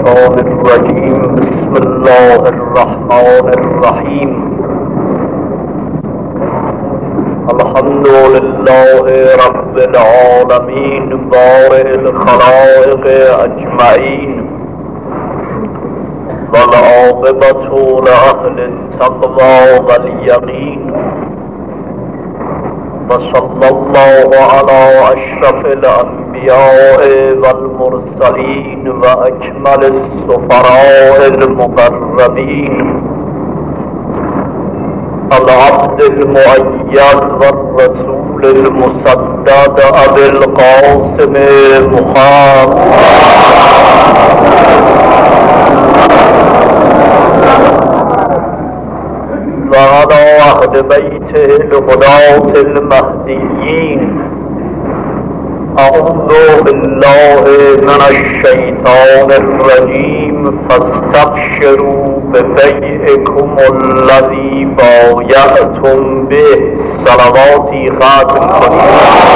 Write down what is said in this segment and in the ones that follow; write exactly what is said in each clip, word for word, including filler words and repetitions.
الشيطان الرجيم. بسم الله الرحمن الرحيم. الحمد لله رب العالمين بارئ الخلائق أجمعين، والعاقبة لأهل التقوى واليقين. وصلى الله على أشرف الأنبياء والمرسلين وأكمل السفراء المقربين، العبد المؤيد والرسول المسدد أبي القاسم محمد وعلى أهل بيته الهداة المهديين. أعوذ بالله من الشيطان الرجيم. فاستبشروا ببيعكم الذي بايعتم به. صلواتی ختم کنید.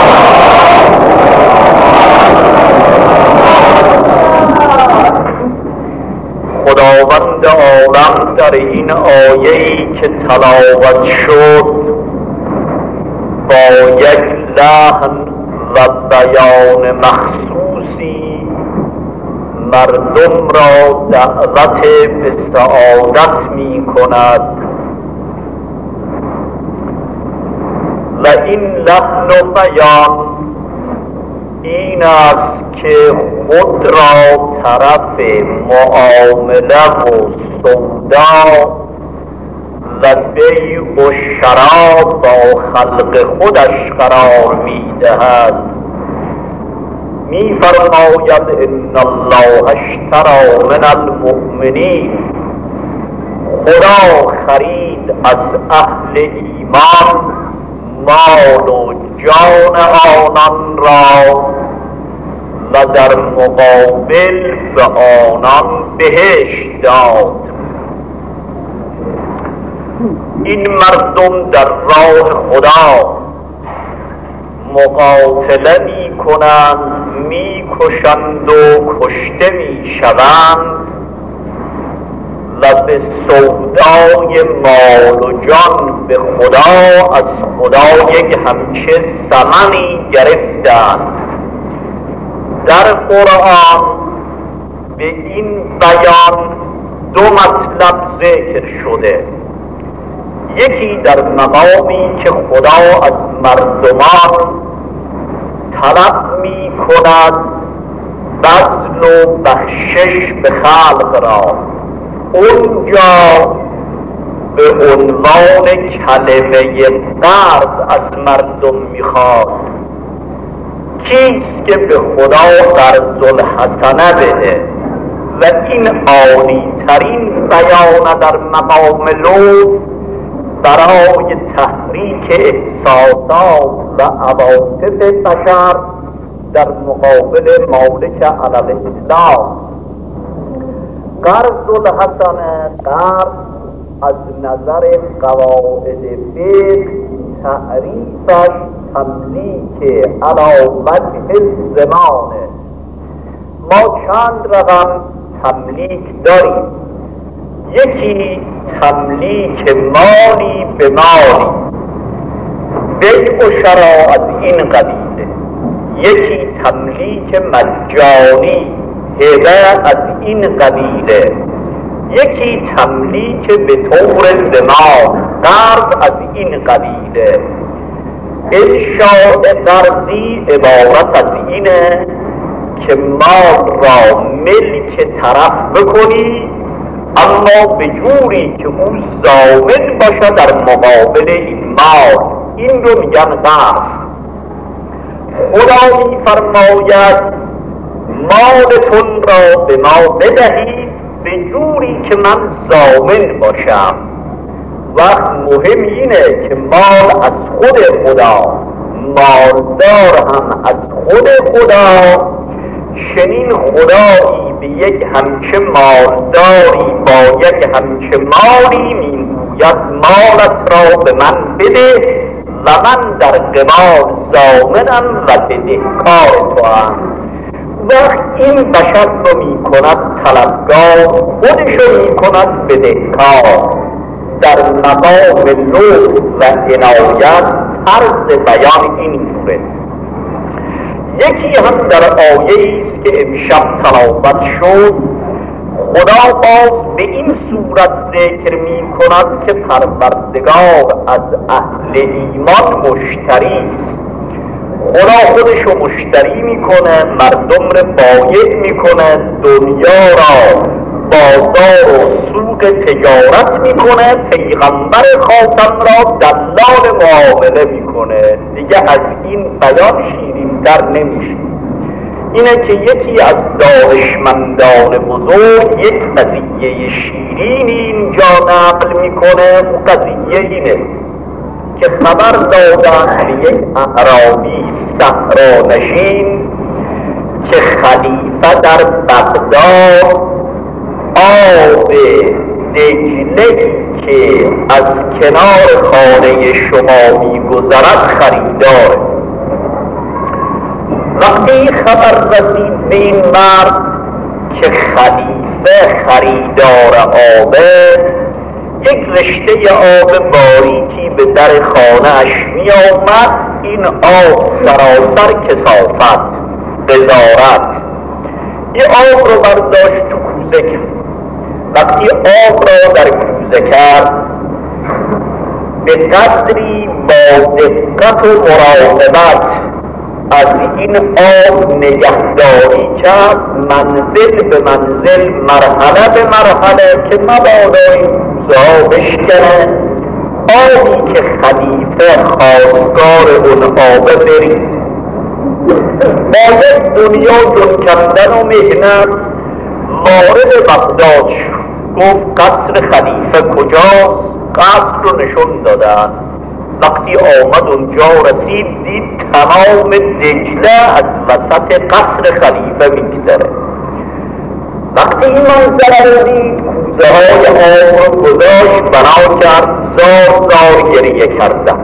خداوند عالم در این آیه‌ای که تلاوت شد با یک لحن و بیان مخصوصی مردم را دعوت به سعادت می کند و این لحن و بیان این است که خود را طرف معامله و سودا و بیع و شرا با خلق خودش قرار می دهد. می فرماید ان الله اشتری من المؤمنین. خدا خرید از اهل ایمان مال و جان آنان را و در مقابل به آنان بهشت داد. این مردم در راه خدا مقاتله می کنند، می کشند و کشته می شوند و به سودای مال و جان به خدا از خدا یک همچه ثمنی گرفتند. در قرآن به این بیان دو مطلب ذکر شده. یکی در مقامی که خدا از مردمان طلب می کند بذل و بخشش به خلق را، اونجا به عنوان کلمه قرض از مردم میخواد. کیست که به خدا قرض الحسنه بده؟ و این عالی ترین بیان در مقام لطف برای تحریک احساسات و عواطف بشر در مقابل مالک علی الاسلام. قرض الحسنه، قرض از نظر قواعد فقه تعریفش تملیک علی وجه الزمانه. ما چند رقم تملیک داریم. یکی تملیک مالی به مالی، بیع و شرا از این قبیله. یکی تملیک مجانی، هبه از این قبیله. یکی تملیک به طور زمان، قرض از این قبیله. انشاء قرضی عبارت از اینه که مال را ملک طرف بکنی، اما به جوری که او ضامن باشه در مقابل این مال. این رو میگن قرض. خدا می فرماید مالتون را به ما بدهید به جوری که من ضامن باشم. وقت مهم اینه که مال از خود خدا، مالدار هم از خود خدا. چنین خدایی به یک همچه مالداری با یک همچه مالی میگوید مالت را به من بده و من در قمار ضامنم و بدهکار تو هم. وقت این بشر رو می کند طلبگار، خودشو می کند بدهکار. در مقام لطف و عنایت طرز بیان این گونه. یکی هم در آیه است که امشب تلاوت شد، خدا باز به این صورت ذکر می کند که پروردگار از اهل ایمان مشتری است. خدا خودشو مشتری میکنه، مردم رو بایع میکنه، دنیا را بازار و سوق تجارت میکنه، پیغمبر خاتم را دلال معامله میکنه. دیگه از این بیان شیرین در نمیشه. اینه که یکی از دانشمندان بزرگ یک قضیه شیرین اینجا نقل میکنه. اون قضیه اینه که خبر دادن به یک اعرابی صحرانشین که خلیفه در بغداد آب دجله که از کنار خانه شما میگذرد خریداره. وقتی خبر رسید به این مرد که خلیفه خریدار آبه، یک رشته آب باریکی به در خانه‌اش می آمد. این آب سراسر کثافت، قذارت. این آب رو برداشت تو کوزه کرد. وقتی آب را در کوزه کرد، به قدری با دقت و مراقبت از این آب نگهداری کرد، منزل به منزل، مرحله به مرحله، که مبادا این کوزه ها بشکنه، آبی که خلیفه خواستگار اون آبه برید. با یک دنیا جن کندن و مهنت وارد بغداد شد. گفت قصر خلیفه کجاست؟ قصر رو نشون دادن. وقتی آمد اونجا رسید، دید تمام دجله از وسط قصر خلیفه میگذره. وقتی این منظره رو دید، کوزه های آب رو گذاشت، بنا کرد، زار زار گریه کردن.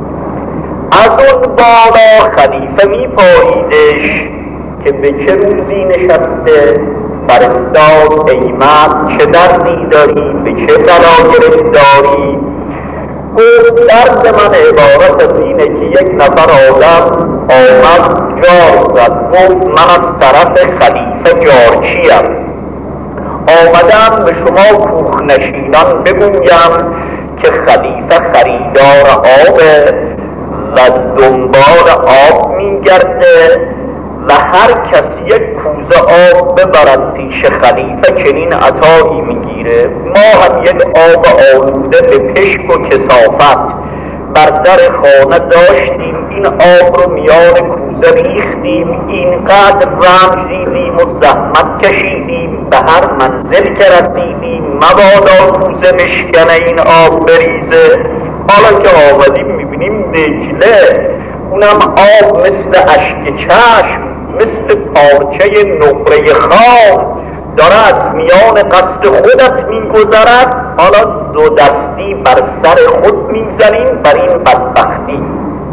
از اون بالا خلیفه می پاییدش که به چه روزی نشسته، فرستاد ای مرد چه دردی داری، به چه بلا گرفتاری؟ گفت درد من عبارت از اینه که یک نفر آدم آمد جار زد. گفت من از طرف خلیفه جارچیم، آمدم به شما کوخ نشینان بگویم که خلیفه خریدار آبه و دنبال آب میگرده و هر کسی یک کوزه آب ببرد پیش خلیفه چنین عطایی میگیره. ما هم یک آب آلوده به پشک و کثافت بر در خانه داشتیم، این آب رو میان کوزه ریختیم، اینقدر رنج دیدیم و زحمت کشیدیم، به هر منزل که رسیدیم مبادا کوزه بشکنه این آب بریزه. حالا که آمدیم میبینیم دجله، اونم آب مثل اشک چشم، مثل پارچه نقره خام داره از میان قصد خودت میگذرد. حالا دو دستی بر سر خود میزنیم بر این بدبختی.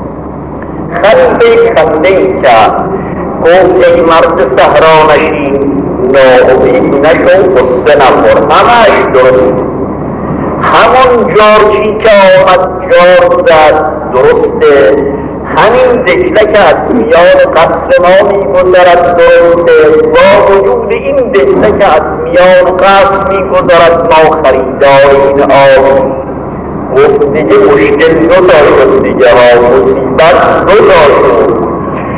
خنده خنده ای کرد. گفت ای مرد صحرانشین، ناامید نشو، قصه نخور، همش درست. همون جارچی که آمد جار زد درسته، همین دجله که از میان قصر ما میگذرد درسته، با وجود این دجله که از میان قصر میگذرد ما خریدار این آب. گفت دیگه مشکل دو تا شد دیگه ها، مصیبت دو تا شد.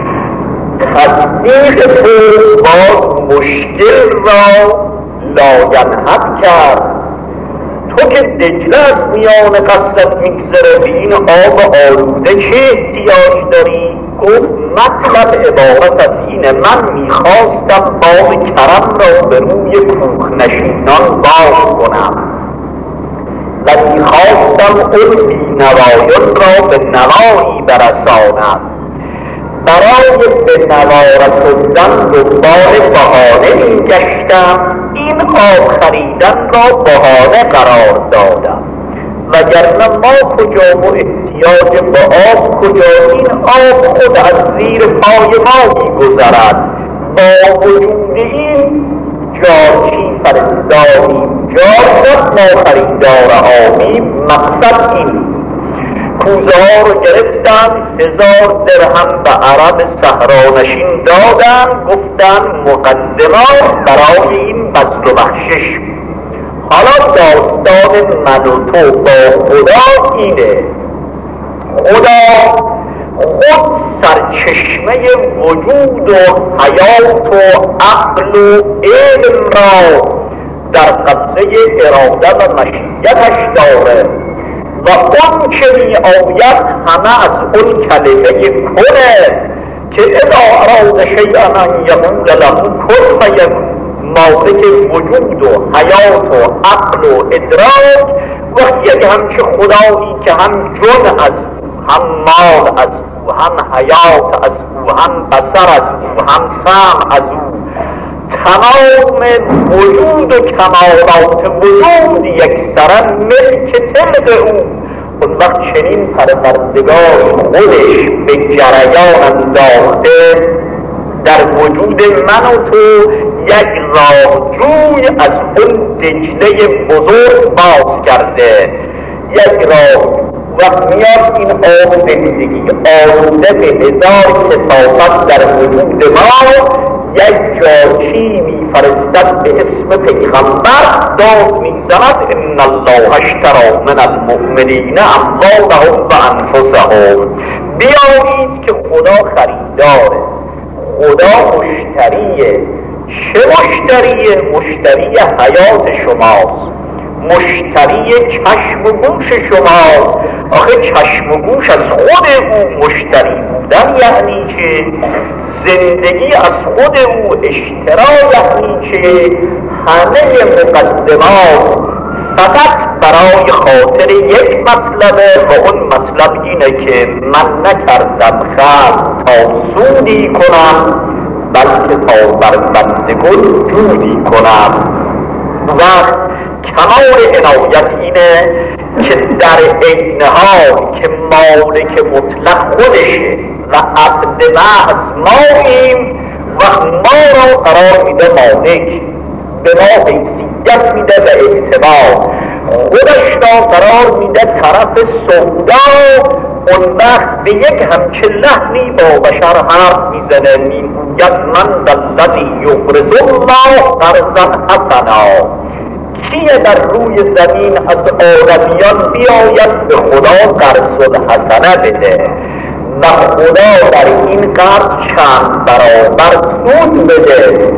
تصدیق تو باز مشکل را لاینحب کرد. تو که دجله از میان قصرت میگذره، به این آب آلوده چه احتیاج داری؟ گفت مطلب عبارت از اینه، من میخواستم باب کرم را به روی کوخ نشینان باز کنم و میخواستم اون بینوایان را به نوایی برسانم. برای به نوا رسوندن دنبال بهانه میگشتم، این آب خریدن را بهانه قرار دادم، وگرنه ما کجا و احتیاج به آب کجا؟ این آب خود از زیر پای ما میگذرد، با وجود این جارچی فرستادیم. جار ما خریدار عامیم. مقصد این کوزه ها رو گرفتن، هزار درهم به عرب صحرانشین دادن، گفتن مقدمات برای این بذل و بخشش. حالا داستان من و تو با خدا اینه. خدا خود سرچشمه وجود و حیات و عقل و علم را در قبضه اراده و مشیتش داره و اون که می آید همه از اون کلمه کنه که اذا اراد شیئا ان یقول له کن فیکون. مالک وجود و حیات و عقل و ادراک وقتی که همچه خدایی که هم جن از هم مال از او، هم حیات از او، هم بصر از او، هم سمع از او، تمام وجود و کمالات وجود یکسره ملک طلق او. اون وقت چنین پروردگار خودش به جریان انداخته در وجود من و تو یک راهجوی از اون دجله بزرگ باز کرده. یک راه وقت میاد این آب زندگی آلوده به هزار کثافت در وجود ما، یک جارچی میفرستد به اسم پیغمبر داد میزند ان الله اشتری من المؤمنین اموالهم و انفسهم. بیایید که خدا خریداره، خدا مشتریه. چه مشتریه؟ مشتری حیات شماست، مشتری چشم و گوش شماست. آخه چشم و گوش از خود او مشتری بودن یعنی که زندگی از خود او اشترا یعنی که همه مقدمات فقط برای خاطر یک مطلبه و اون مطلب اینه که من نکردم خلق تا سودی کنم بلکه تا بر بندگان جودی کنم. و کمال عنایت اینه که در عین حال که مالک مطلق خودشه و عبد محض ماییم و ما را قرار میده مالک، به ما حیثیت میده و اعتبار، خودش را قرار میده طرف سودا. اون وقت به یک همچه لحنی با بشر حرف میزنه، میگوید من الذی یقرض الله قرضا حسنا. کیه در روی زمین از آدمیان بیاید به خدا قرض الحسنه بده و خدا در این قرض چند برابر سود بده؟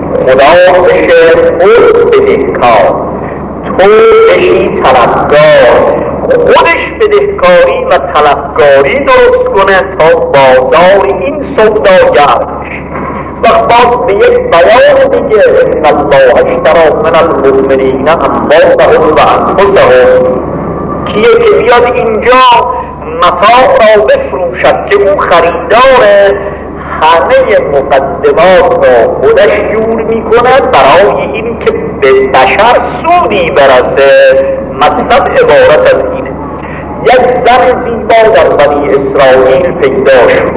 خدا بشه خود بدهکار، تو بشی طلبکار، خودش بدهکاری و طلبکاری درست کنه تا بازار این سوداگر. و باز به یک بیان دیگه ان الله اشتری من المؤمنین اموالهم و انفسهم، کیه که بیاد اینجا متاع را بفروشد که او خریداره، همه مقدمات را خودش جور میکنه برای این که به بشر سودی برسه. مطلب عبارت از اینه. یک زن زیبا در بنی اسرائیل پیدا شد.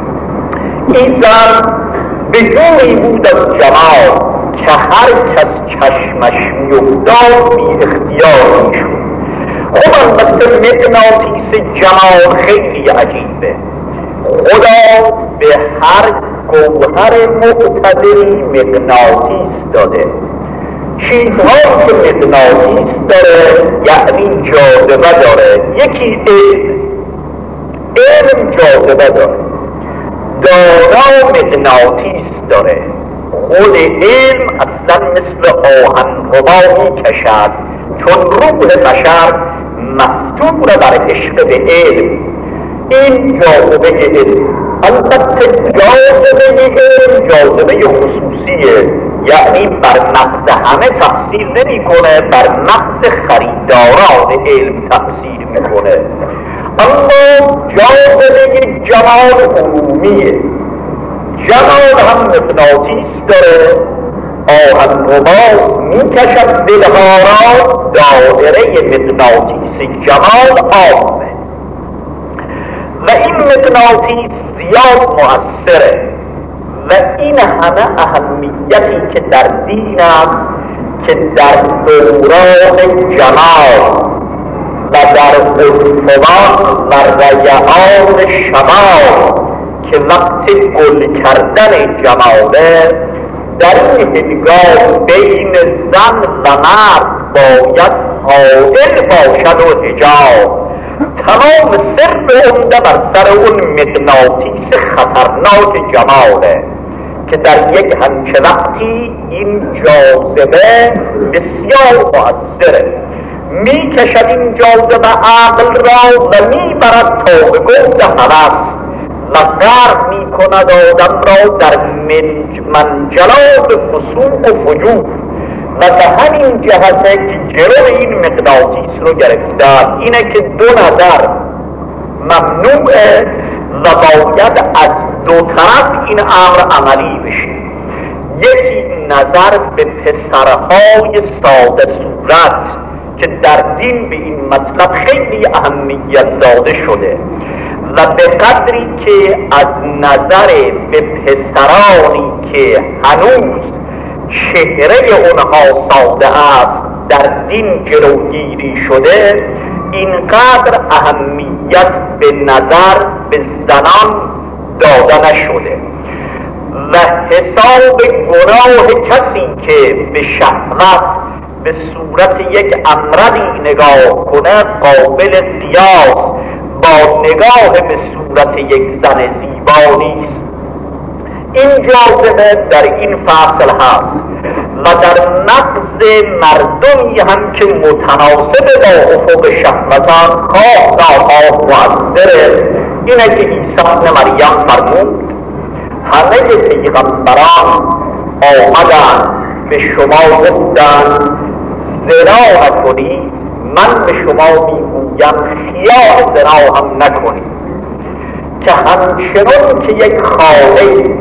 این زن به جوری بود از جمال که هر کس چشمش میافتاد بی اختیار میشد. خب البته مغناطیس جمال خیلی عجیبه. خدا به هر گوهر مقتدری مغناطیس داده. چیزهایی که مغناطیس داره یعنی جاذبه داره. یکی علم، علم جاذبه داره. دانا مغناطیس داره. خود علم اصلا مثل آهنربا میکشد، چون روح بشر مفتوح بر عشق به علم. این جاذبه علم. البته جاذبه علم جاذبه خصوصیه، یعنی بر نفس همه تأثیر نمی کنه، بر نفس خریداران علم تأثیر میکنه. اما جاذبه جمال عمومیه. جمال هم مغناطیس داره، آهنربا میکشد دلها را، دایره مغناطیس جمال عامه و این مغناطیس زیاد مؤثره و و این همه اهمیتی که در دین است که در دوران جمال و در عنفوان و ریعان شمال که وقت گل کردن جماله، در این هنگام بین زن و مرد باید حائل باشد و حجاب. تمام سر عمده بر سر اون مغناطیس خطرناک جماله که در یک همچه وقتی این جاذبه بسیار مؤثره، می کشد این جاذبه عقل را و می برد تا به گفت هوس و غرق می کند آدم را در منجلات فسوق و فجور. و به همین جهته که جلو این مغناطیس رو گرفتن اینه که دو نظر ممنوعه و باید از دو طرف این امر عملی بشه. یکی نظر به پسرهای ساده صورت که در دین به این مطلب خیلی اهمیت داده شده و به قدری که از نظر به پسرانی که هنوز چهره اونها ساده است در دین جلوگیری شده، اینقدر اهمیت به نظر به زنان داده نشده و حساب گناه کسی که به شهوت به صورت یک امردی نگاه کنه قابل قیاس با نگاه به صورت یک زن زیبا نیست. این جاذبه در این فصل هست و در نقض مردمی هم که متناسب با افق شهوتان خواه ناخواه مؤثره. اینه که عیسی ابن مریم فرمود همه پیغمبران آمدن به شما گفتند زنا نکنید، من به شما میگویم خیال زنا هم نکنید، که همچنان که یک خانه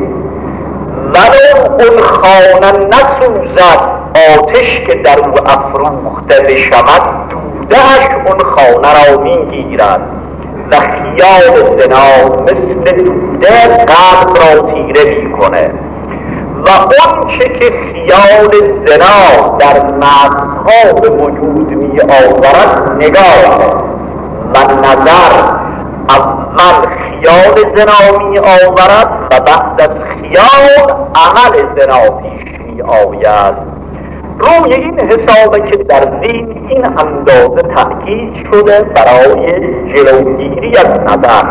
ولو اون خانه نسوزد آتش که در او افروخته بشود دودهش اون خانه را میگیرد و خیال زنا مثل دوده قلب را تیره میکنه و اون چه که خیال زنا در مغزها به وجود می آورد نگاه و نظر اول خیال زنا می آورد و بعد از خیال عمل زنا پیش می آید. روی این حسابه که در دین این اندازه تأکید شده برای جلوگیری از نظر.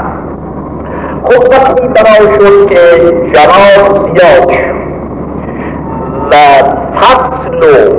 خب وقتی بنا شد که جمال زیاد شد و فصل و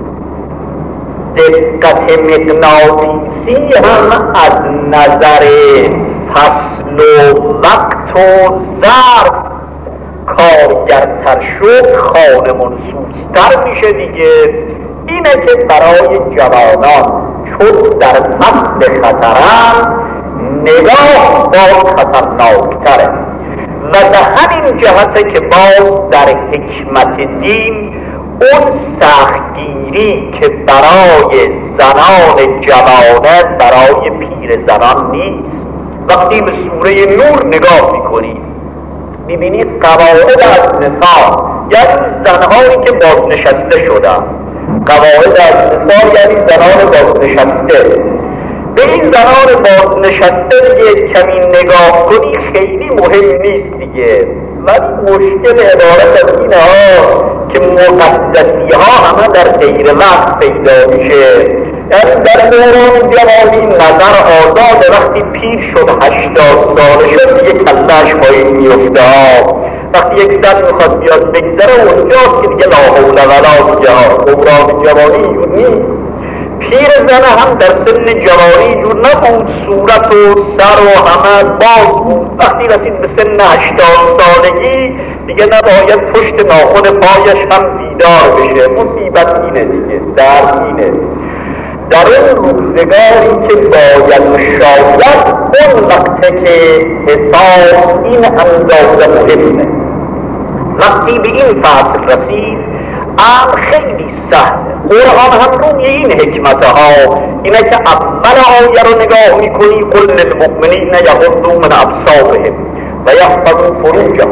دقت مغناطیسی هم از نظر فصل و وقت و ظرف کارگرتر شد، خانه منسوستر میشه دیگه. اینه که برای جوانان چون در فصل خطرن نگاه باز خطرناکتره و به همین جهته که باز در حکمت دین اون سختگیری که برای زنان جوانه برای پیر زنان نیست. وقتی به سوره نور نگاه میکنید میبینید قواعد از نساء یعنی زنهایی که بازنشسته شدن، قواعد از نساء یعنی زنان بازنشسته. به این زنان بازنشسته دیگه کمی نگاه کنی خیلی مهم نیست دیگه، ولی مشکل عبارت از اینه ها که مقدسی ها همه در غیر وقت پیدا میشه. یعنی در دوران جوانی نظر آزاد، وقتی پیر شد هشتاد ساله شد دیگه کلش پایین میفته ها. وقتی یک زن میخواد بیاد بگذره اونجاست که دیگه لا حول ولا دیگه ها دوران جوانی جور نیست. پیر زن هم در سن جوانی جور نبود، صورت و سر و همه باز بود. وقتی رسید به سن هشتاد سالگی دیگه نباید پشت ناخن پایش هم بیدار بشه. مصیبت اینه دیگه، در اینه در اون روزگاری که باید و شاید اون وقته که حساب این اندازه مهمه. وقتی به این فصل رسید امر خیلی سهله. قرآن هم روی این حکمت ها اینه که اول آیه رو نگاه میکنی قل للمؤمنین یغضوا من ابصارهم و یحفظوا فروجهم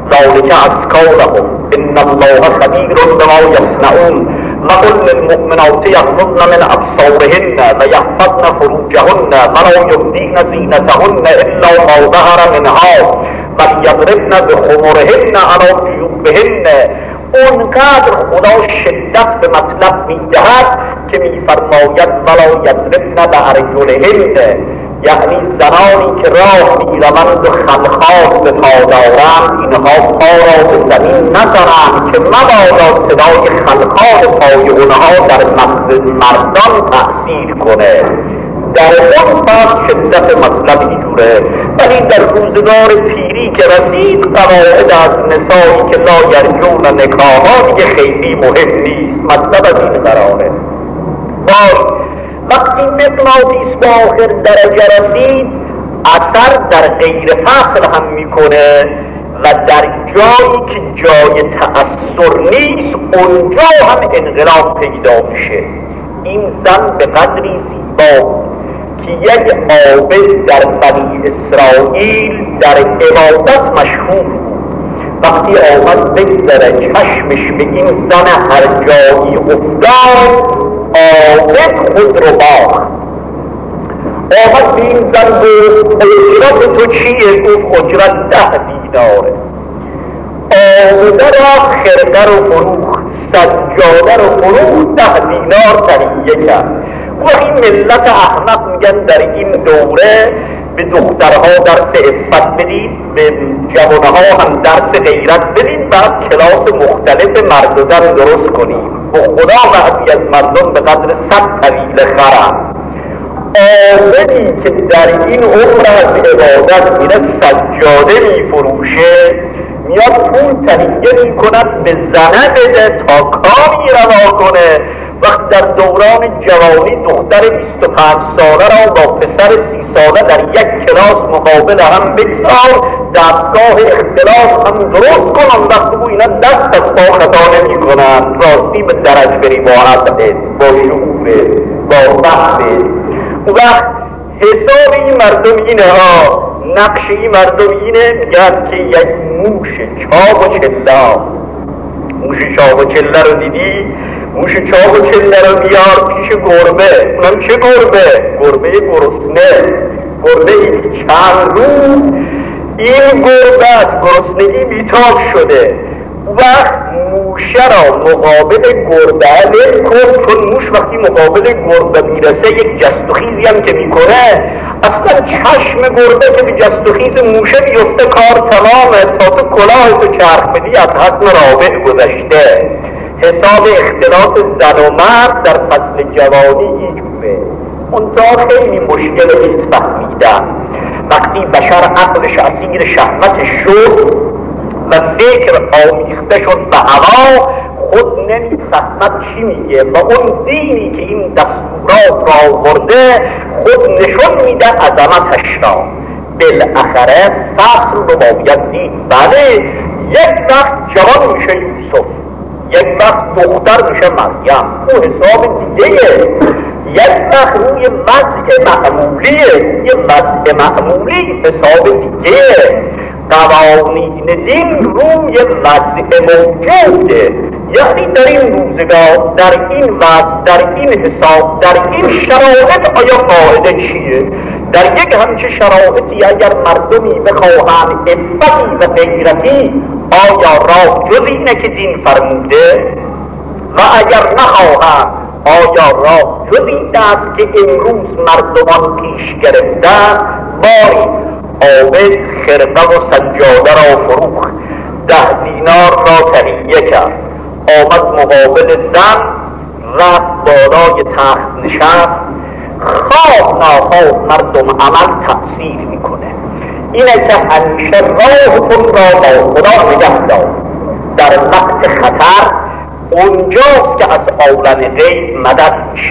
ذلك أزكى إن الله خبير بما يصنعون وقل للمؤمنات يغضضن من أبصارهن ويحفظن فروجهن ولا يبدين زينتهن إلا ما ظهر منها وليضربن بخمرهن على جيوبهن. اونقدر خدا شدت به مطلب میدهد که میفرماید ولا یضربن بارجلهن، یعنی زنانی که راه میروند و خلخال به پا دارند اینها پا را به زمین نزنند که مبادا صدای خلخال پای اونها در مغز مردان تأثیر کنه. در اون پس شدت مطلب اینجوره، ولی در روزگار پیری که رسید قواعد از نسایی که لا یرجون نکاحا دیگه خیلی مهم نیست. مطلب از این قراره. وای وقتی مغناطیس به آخر درجه رسید اثر در غیر فصل هم میکنه و در جایی که جای تأثیر نیست اونجا هم انقلاب پیدا میشه. این زن به قدری زیبا که یک عابد در بنی اسرائیل در عبادت مشهور بود. وقتی آمد بگذره چشمش به این زن هر جایی افتاد عابد خود رو باخت. آمد به این زن گفت اجرت تو چیه؟ گفت اجرت ده دیناره. عابده را خرقه رو فروخت، سجاده رو فروخت، ده دینار تهیه کرد. و این ملت احمق میگن در این دوره به دخترها درس عفت بدید، به جوانها هم درس غیرت بدید، بعد کلاس مختلف مرد و زن درست کنید. و خدا بعضی از مردم به قدر صد طویل خرم. عابدی که در این عمر از عبادت میره سجاده میفروشه، میاد پول تهیه میکند به زنه بده تا کاری روا کنه. وقت در دوران جوانی دختر بیست و پنج ساله را با پسر سی ساله در یک کلاس مقابل هم بگذار، دستگاه اختلاف هم درست کن. وقت بو اینا دست از پا خطا نمی کنن، راستی به درج بری با عقلت، با شعورت، با فهمت. اون وقت حساب این مردم اینه ها، نقش این مردم اینه، میگن که یک موش چاق و چلا، موش چاق و چلا رو دیدی؟ موش چاق و چله رو بیار پیش گربه. اونم چه گربه؟ گربه گرسنه، گربه ای که چند روز این گربه از گرسنگی بیتاب شده. وقت موشه را مقابل گربه ول کن، چون موش وقتی مقابل گربه میرسه یک جست و خیزی هم که میکنه، اصلا چشم گربه که به جست و خیز موشه بیفته کار تمامه. تا تو کلاه تو چرخ بدی از حد رابع گذشته. حساب اختلاط زن و مرد در فصل جوانی اینجوره. منتها خیلی مشکل نیست فهمیدن. وقتی بشر عقلش اسیر شهوتش شد و فکر آمیخته شد به هوا، خود نمیفهمد چی میگه و اون دینی که این دستورات را آورده خود نشون میده عظمتش را. بالاخره فصل رو باید دید. بله یک وقت جوان میشه یوسف، یک وقت دختر میشه مریم، او حساب دیگه. یک وقت روی وضع معمولیه، یه وضع معمولی حساب دیگه. قوانین دین روی وضع موجوده. یعنی در این روزگار، در این وضع، در این حساب، در این شرایط آیا قاعده چیه؟ در یک همچه شرایطی اگر مردمی بخواهند عفتی و غیرتی، آیا راه جز اینه که دین فرموده؟ و اگر نخواهند آیا راه جز این است که امروز مردمان پیش گرفتن؟ باری عابد خرقه و سجاده را فروخت، ده دینار را تهیه کرد، آمد مقابل زن، رفت بالای تخت نشست. خواه ناخواه مردم عمل تأثیر میکنه. اینه که همیشه راهتون را با خدا نگه دار. در وقت خطر اونجاست که از عالم غیب مدد میشه.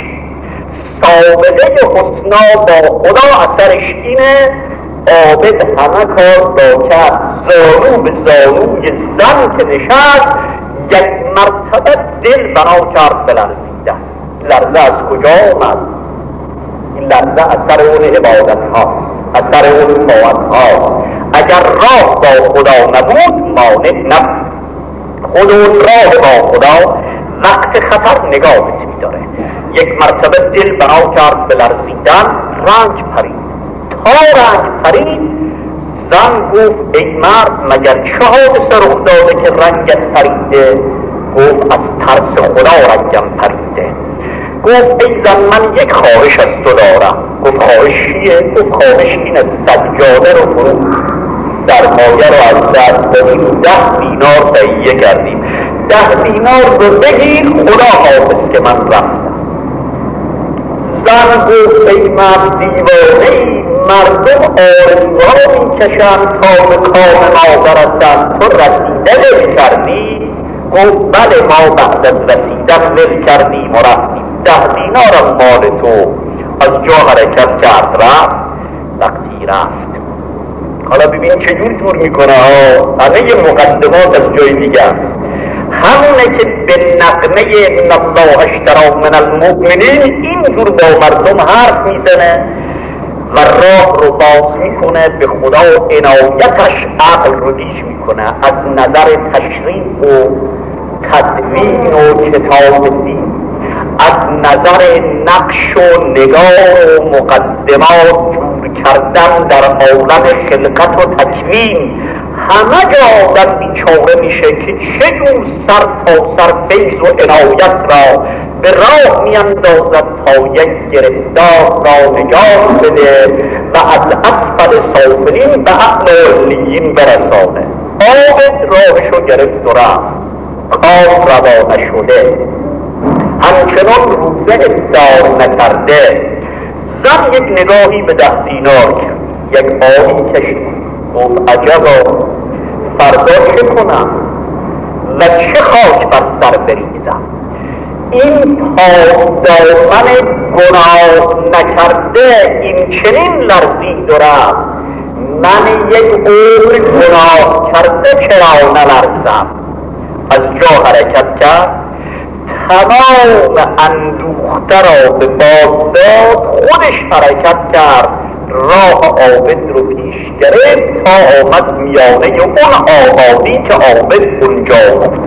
سابقه حسنا با خدا اثرش اینه، عابد همه کار را کرد، زانو به زانوی زن که نشست، یک مرتبه دل بنا کرد بلرزیدن. لرزه از کجا آمد؟ این لرزه اثر اون عبادت ها، اثر اون طاعت ها. اگر راه با خدا نبود مانع نبود. خود اون راه با خدا وقت خطر نگاهت می‌داره. یک مرتبه دل بنا کرد به لرزیدن، رنج پرید. تا رنج پرید زن گفت ای مرد مگر چه حادثه رخ داده که رنجت پریده؟ گفت از ترس خدا رنجم پریده. گفت ای زن من یک خواهش از تو دارم. گفت خواهش چیه؟ گفت خواهش اینه سجاده رو فروش، سرمایه رو از دست بدیم، ده دینار تهیه کردیم، ده دینار رو بگیر خدا حافظ که من رفتم. زن گفت ای مرد دیوانه‌ای، مردم آرزوها می‌کشند تا به کام ما برسند، تو رسیده ول کردی؟ گفت بله ما بعد از رسیدن ول کردیم و رفتیم، ده دینارم مال تو. از جا حرکت کرد رفت. وقتی رفت حالا ببین چجور جور میکنه ها، همه مقدمات از جای دیگه همونه که به نغمه ان الله اشتری من المؤمنین اینجور با مردم حرف میزنه و راه رو باز میکنه به خدا و عنایتش عقل رو دیش میکنه از نظر تشریع و تدوین و کتاب دین، از نظر نقش و نگاه و مقدمات جور کردن در عالم خلقت و تکوین. همه جا آدم بیچاره میشه که چجور سر تا سر فیض و عنایت را به راه میاندازد تا یک گرفتار را نجات بده و از اسفل سافلین به اعلی علیین برسانه. عابد راهشو گرفت و رفت، کار روانه شده، همچنان روزه افطار نکرده. زن یک نگاهی به ده دینار کرد، یک آهی کشید، گفت عجبا فردا چه کنم و چه خاک بر سر بریزم؟ این پاک دامن گناه نکرده این چنین لرزید و رفت، من یک عمر گناه کرده چرا نلرزم؟ از جا حرکت کرد، تمام اندوخته را به باد داد، خودش حرکت کرد، راه عابد رو پیش گرفت تا آمد میانه اون آبادی که عابد اونجا بود.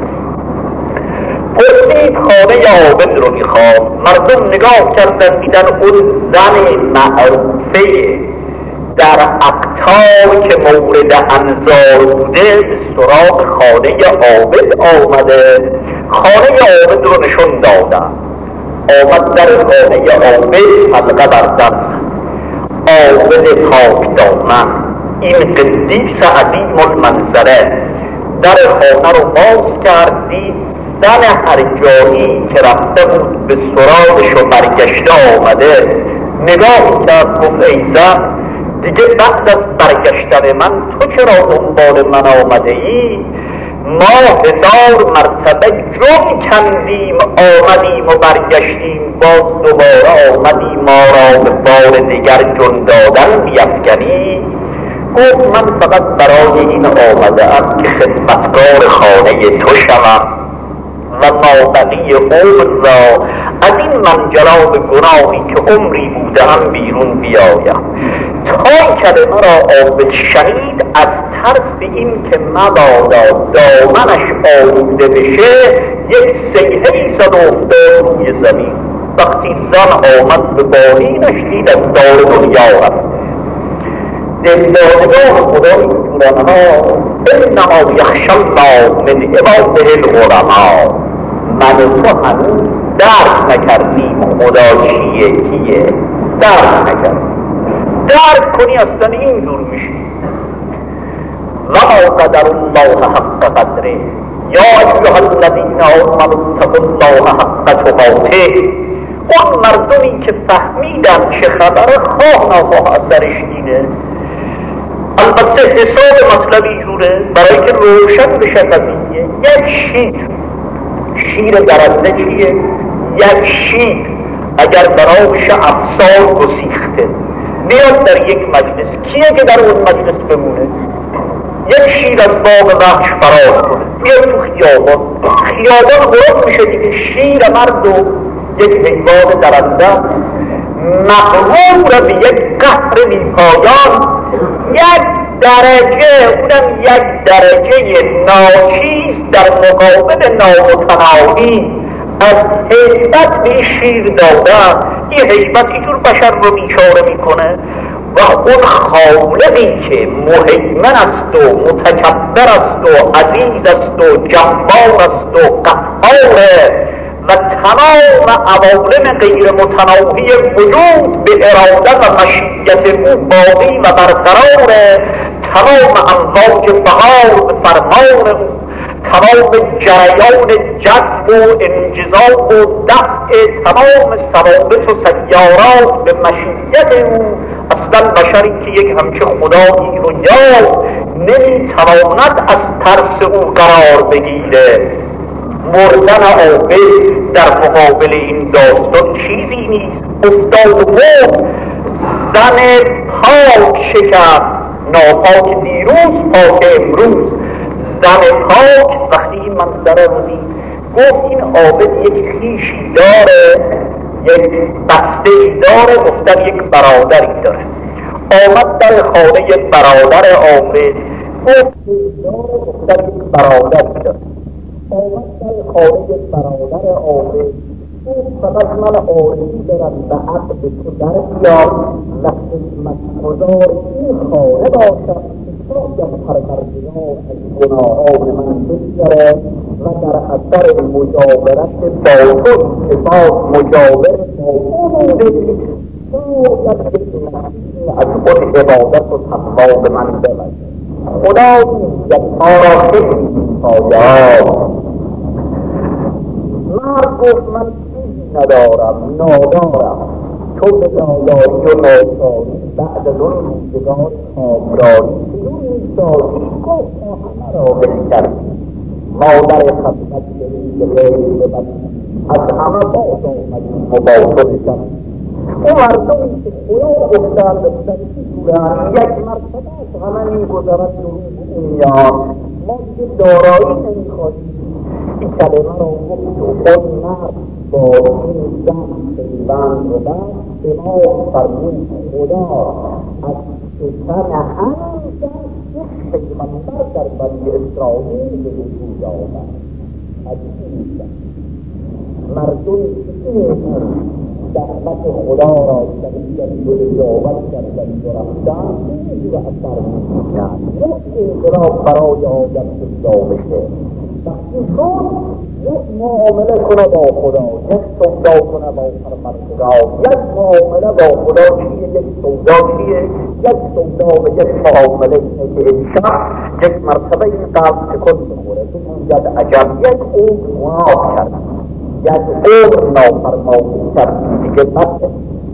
پرسید خانه عابد رو میخواد. مردم نگاه کردن دیدن اون زن معروفه در اقطار که مورد انظار بوده به سراغ خانه عابد آمده. خانه عابد رو نشون دادن. آمد در خانه عابد، حلقه بردن، عابد پاک دامن، این قدیس عظیم المنظره در خانه رو باز کردی. زن هرجایی که رفته بود به سراغش و برگشته آمده نگاه کرد، گفت ای زن دیگه بعد از برگشتن من تو چرا دنبال من آمده ای؟ ما هزار مرتبه جرم کندیم آمدیم و برگشتیم، باز دوباره آمدی ما را به بار دیگر جن دادن بیفکنی؟ گفت من فقط برای این آمده ام که خدمتگار خانه تو شوم و مابقی عمر را از این منجلاب گناهی که عمری بوده هم بیرون بیایم. تا کلمه را عابد شنید، از ترس این که مبادا دامنش آلوده بشه یک سیحه‌ای زد و افتاد روی زمین. وقتی زن آمد به بالینش دید از دار دنیا رفت. دلدادگان خدای قرآنها انما یخشی الله من عباده العلما. من و تو هنوز درک نکردیم خدا چیه کیه، درک نکردیم. درک کنی اصلا اینجور میشی. وما قدر الله حق قدره یا ایها الذین آمنوا اتقوا الله حق تقاته. اون مردمی که فهمیدن چه خبره خواه نخواه اثرش اینه. البته حساب مطلبی جوره برای که روشن بشه قضیه. یک شیر، شیر درنده چیه؟ یک شیر اگر براش افسار گسیخته بیاد در یک مجلس، کیه که در اون مجلس بمونه؟ یک شیر از باغ وحش فرار کنه بیاد تو خیابان، خیابان غرب میشه دیگه. شیر مرد و یک حیوان درنده مغرور به یک قهر بیپایان، یک درجه اونم یک درجه ناچیز در مقابل نامتناهی از حیبت به شیر دادن. این حیبت اینجور بشر رو بیچاره میکنه و اون خالقی که مهیمن است و متکبر است و عزیز است و جبار است و قهاره و تمام عوالم غیر متناهی وجود به اراده و مشیت او باقی و برقراره، تمام امواج بهار به فرمان او، تمام جریان جذب و انجذاب و دفع تمام ثوابت و سیارات به مشیت او. اصلا بشری که یک همچه خدایی رو یاد نمیتواند از ترس او قرار بگیره. مردن عابد در مقابل این داستان چیزی نیست. افتاد مرد، زن پاک شکست، ناپاک دیروز پاک امروز. زن پاک وقتی این منظره رو دید گفت این عابد یک خویشی داره، یک بسته‌ای داره، گفتن یک برادری داره. آمد در خانه برادر عابد گفت داره، گفتن یک برادری داره. آمد در خانه برادر عابد گفت فقط من آرزو دارم به عقد تو در بیار و خدمتگزار این خانه باشم شاید پروردگار از گناهان من بگذره و در اثر مجاورت با تو اتفاق مجاور با او بوده شاید یک نحیل از خود عبادت و تقوا به من ببرد. خدا یک ما را خیلی می‌پاید. مرد گفت من چیزی ندارم، نادارم، تو به ناداری و ناسازی بعد از اون روزگار کامرانی چجور میسازی؟ گفت ما همه را بل کردیم، مادر خدمت جلیل غیر ببد از همه باز آمدیم و با تو نشستیم. اون مردمی که خدا گفتند در چی صورت یک مرتبه از همه میگذرد دروغ او میاد، ما دیگه دارایی نمیخواهیم. این کلمه را گفت و خود مرد با این زن پیوند و بعد به ما فرمود خدا از شکن همین زن یک پیغمبر در بنی اسرائیل به وجود آمد. از این زن مردمی که این دعوت خدا را شنیدند و اجابت کردند و رفتند این را اثر می‌کرد. یک انقلاب برای آدم پیدا بشه. وقتی شد یک معامله کنه با خدا، یک سودا کنه با پروردگار. یک معامله با خدا چیه؟ یک سودا چیه؟ یک سودا و یک معامله اینه که این شخص یک مرتبه این قلب تکن بخوره بگوید عجب یک عمر معاف کرد، یک عمر نافرمانی کرد دیگه بسه.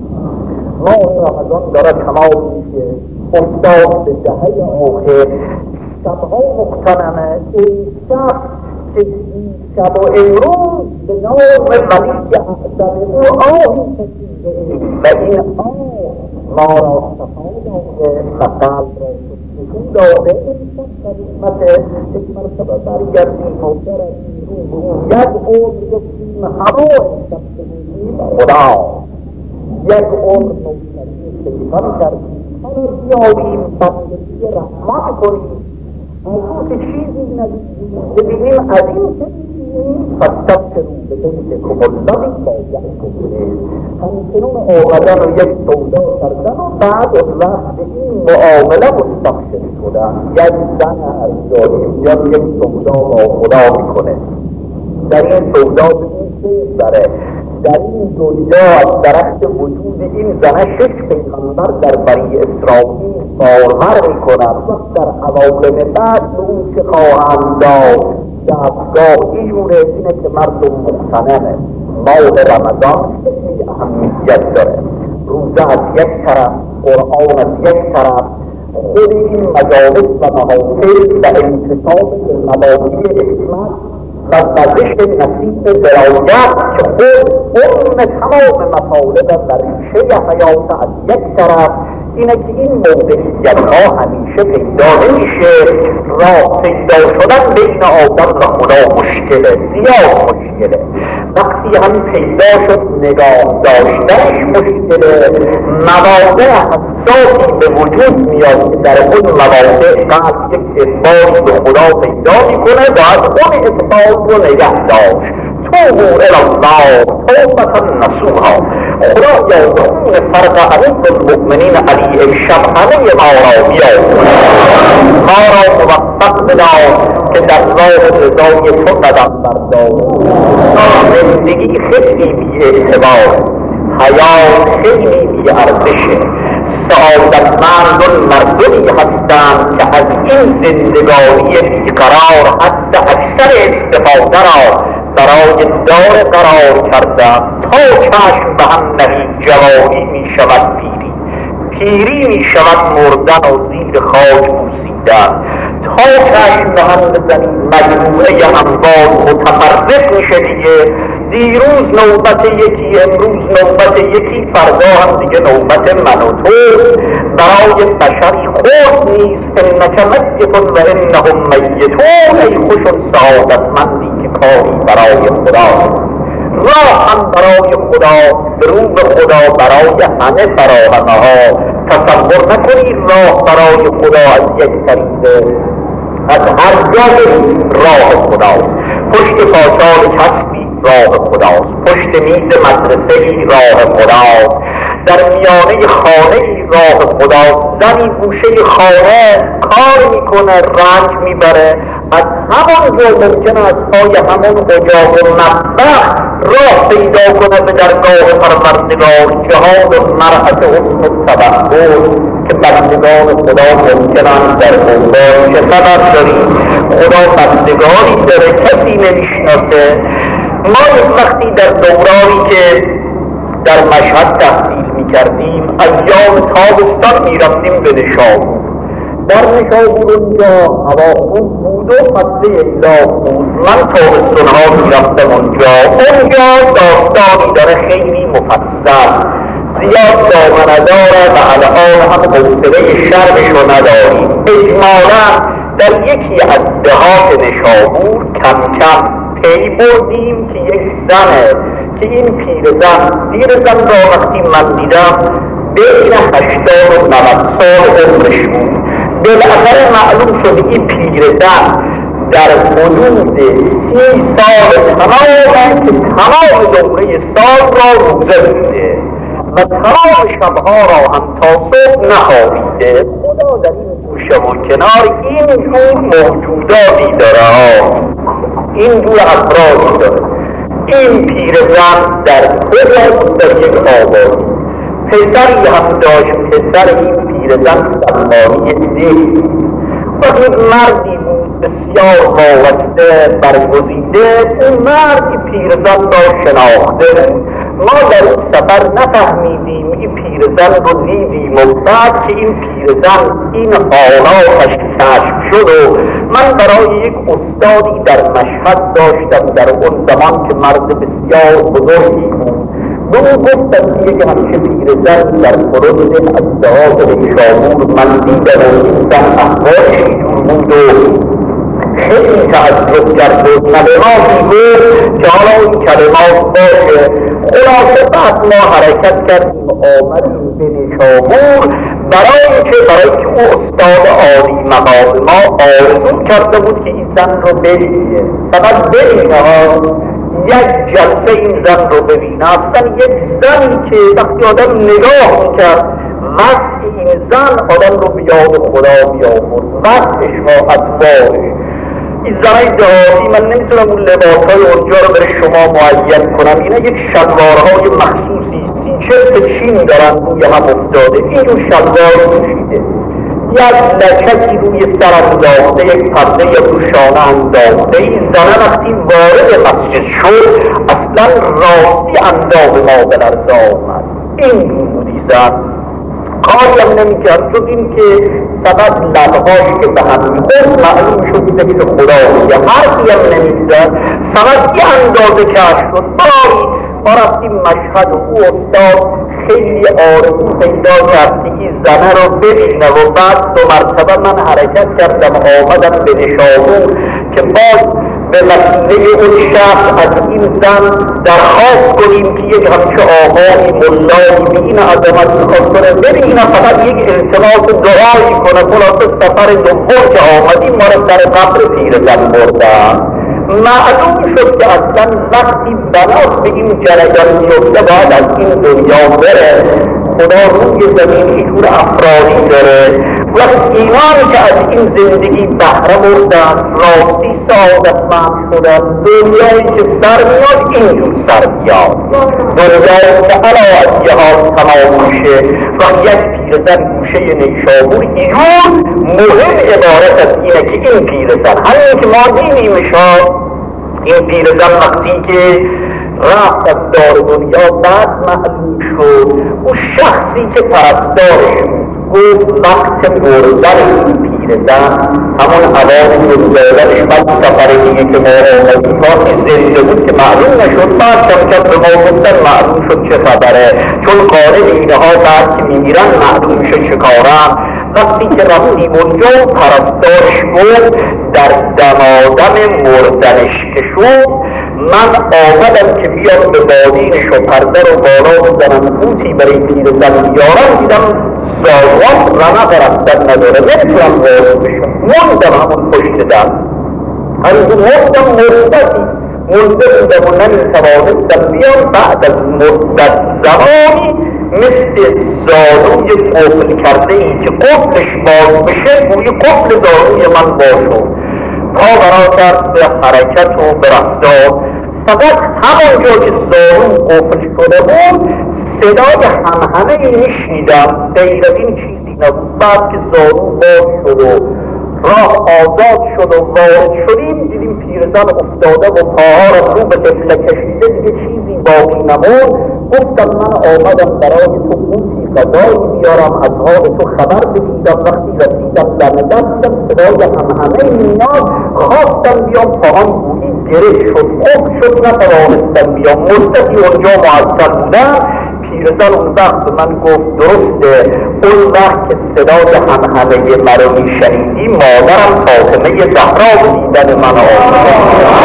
ماه رمضان داره تمام میشه، افتاد به دهه آخر، شبها مقتنمه. این شب که شب و امروز به نام ملیک اعظم او آهی کشیده و این آه ما را صفا داده و قلب را سکون داده. این شب قدیمت یک مرتبه برگردیم و برسیم رو به اون یک عمر گفتیم همه امشب بگوییم خدا، یک عمر نوشتری شیطان کردیم، حالا بیاییم بندگی رحمت کنیم از اون که چیزی ندیدیم ببینیم از این که ببینیم فستبشروا ببیتکم الذی بایعتم به. همچنون آمدن و یک سودا کردن و بعد از وقت این معامله مستبشر شدن. یک زن ارزانی یا یک سودا با خدا میکنه، در این سودا به این سوز داره. در این دنیا از درخت وجود این زنه شش پیغمبر در بنی اسرائیل بارور میکنند و در عوالم بعد به اون چه خواهند داد. دستگاه اینجوره اینه که مردم مقتنمه. ماه رمضان خیلی اهمیت داره. روزه از یک طرف، قرآن از یک طرف، خود این مجالس و محافل و انتصاب به مبادی حکمت و وزش نصیب درایت که خود ام تمام مطالب و ریشه حیات از یک طرف اینه که این موقعیت ها همیشه پیدا نمیشه. راه پیدا شدن بین آدم و خدا مشکله، زیاد مشکله. وقتی هم پیدا شد نگاه داشتنش مشکله. مواضع احساسی به وجود میاد که در اون مواقع قلب یک اقبالی به خدا پیدا میکنه و از اون اقبال رو نگه داشت. توبوا الی الله توبة نصوحا. خدا یا خون فرق علیق المؤمنین علی امشب همه ما را بیاد، ما را موفق بدا که در راه رضای تو قدم برداریم. زندگی خیلی بی اعتبار، حیات خیلی بی ارزشه. سعادتمند مردمی هستند که از این زندگانی بیقرار حتی اکثر استفاده را برای دار قرار کردند تا چشم به هم نهید جوانی می شود پیری، پیری می شود مردن و زیر خاک بوسیدن. تا چشم به هم بزنید مجموعه اموال متفرق میشه دیگه. دیروز نوبت یکی، امروز نوبت یکی، فردا هم دیگه نوبت من و تو. برای بشری خود نیست انک میت و انهم میتون. ای خوش و سعادتمندی که کاری برای خدا، راه هم برای خدا، رو به خدا برای همه فراهمه ها. تصور نکنید راه برای خدا از یک طریقه، از هر جای راه خداست. پشت پاچال کسبی راه خداست، پشت میز مدرسه ای راه خداست، در میانه خانه ای راه خداست. زنی گوشه خانه کار میکنه، رنج میبره، از همان جا ممکن است پای همون اجاق و مطبخ راه پیدا کنه به درگاه پروردگار. جهاد و مرحت حسن و تبخل که بندگان خدا ممکنند در اونجا چه خبر داریم. خدا بندگانی داره کسی نمیشناسه. ما یک وقتی در دورانی که در مشهد تحصیل میکردیم ایام تابستان میرفتیم به نشابور. در نشابور اونجا هوا خوب بود و فصل اطلاق بود. من تابستانها میرفتم اونجا. اونجا داستانی داره خیلی مفصل، زیاد دامه نداره و الان هم حوصله شرمشو نداریم. اجمالا در یکی از دهات نشابور کم کم پی بردیم که یک زنه که این پیرزن پیرزن را وقتی من دیدم بین هشتاد و نود سال عمرش بود. بالاخره معلوم شد این پیرزن در حدود سی سال تمام که تمام دوره سال را روزه بوده و تمام شبها را هم تا صبح نخوابیده. خدا در این گوشه و کنار این جور موجوداتی داره، این جور افرادی داره. این پیرزن در خود در یک آبادی پسری هم داشت. پسر این پیرزن سلمانی دید و یک مردی بود بسیار وابسته برگزیده. اون مرد پیرزن را شناخته بود. ما در اون سفر نفهمیدیم این پیرزن رو دیدیم و بعد که این پیرزن این حالاتش کشف شد و من برای یک استادی در مشهد داشتم در اون زمان که مرد بسیار بزرگی بود. به اون گفتم که همچه پیرزن در فرد از دهات نشابور من دیدم و این زن احوالش اینجور بود و خیلی تعجب کرد و کلماتی بود که حالا این کلمات باشه. خلاصه بعد ما حرکت کردیم آمدیم به نشابور برای که برای که او استاد عالی مقام ما آرزو کرده بود که این زن رو ببینه، فقط ببینه ها، یک جلسه این زن رو ببینه. اصلا یک زنی که وقتی آدم نگاه میکرد وقت این زن آدم رو بیاد خدا بیامرد، وقتش و اطوارش. این زنای جهادی من نمیتونم اون لباسهای اونجا رو برای شما معین کنم. اینا یک شلوارهای مخصوصی چرت چین دارن روی هم افتاده. این اون شلوار پوشیده، یک لچکی روی سر انداخته، یک پرده رو شانه انداخته. این زنه وقتی وارد مسجد شد اصلا راستی انداز ما به لرزه آمد. این بودی زن کاری هم نمی کرد جز این که فقط لبهاش که به هم میخورد معلوم شد که خدا میگه، حرفی هم نمی زد، فقط یه اندازه کش شد. باری ما رفتیم مشهد و او استاد خیلی آرزو پیدا کرد که این زنه رو ببینه و بعد دو مرتبه من حرکت کردم آمدم به نشابور که باز به وسیله اون شخص از این زن درخواست کنیم که یک همچه آقایی ملایی به این عظمت میخواد کنه، ببین اینا فقط یک التماس دعایی کنه. خلاصه سفر دوم که آمدیم ما را در قبر پیرزن بردن. معلوم شد که اصلا وقتی بناس به این جریان میفته باید از این دنیا بره. خدا روی زمین اینجور افرادی داره وقت اینانی که از این زندگی بهره بردن، راستی سعادتمند شدن، دنیایی که سر میاد اینجور سر میاد، دنیایی که علا از جهاز تمام میشه و یک پیرزن گوشه نیشابور اینجور مهم عبارت از اینه که این پیرزن همین که ما دیمیمشا این پیرزن وقتی که رفت از دار دنیا بعد معلوم شد او شخصی که پرستارش گفت وقت بردن این پیرزن همون اوان بردنش بعد سفر دیگه که ما آمدیم کاسی زنده بود که معلوم نشد. بعد کم کم به ما گفتن معلوم شد چه خبره، چون قارب اینها بعد که میمیرن معلوم میشه چه کارن. وقتی که رفتیم اونجا پرستارش گفت در دمادم مردنش که شد من آمدم که بیام به بالینش و پرده رو بالا بزنم بوسی برای پیرزن بیارم، دیدم زاوان رمق رفتن نداره، نمیتونم باز بشم، موندم همون پشت دم. هنوز موندم مردتی مونده بودم و نمیتوانستم بیام. بعد از مدت زمانی مثل زانوی قفل کرده ای که قفلش باز بشه گویی قفل زانوی من باز شد، پا برا کرد به حرکت و به رفتار. فقط همانجا که زانو قفل شده بود صدای همهمه ای میشنیدم، غیر از این چیزی نبود. بعد که زانو باز شد و راه آزاد شد و وارد شدیم دیدیم پیرزن افتاده و پاها را رو به قبله کشیده، دیگه چیزی باقی نمون. گفتم من آمدم برای تو بوسی غذایی بیارم، از حال تو خبر بگیرم. وقتی رسیدم در دستم صدای همهمه میاد، خواستم بیام پاهم گویی گره شد، خوب شد نتوانستم بیام. مدتی اونجا معطل بودم. پیرزن اون وقت به من گفت درسته اون وقت که صدای همهمه مرا میشنیدی مادرم فاطمه زهرا دیدن من آمد.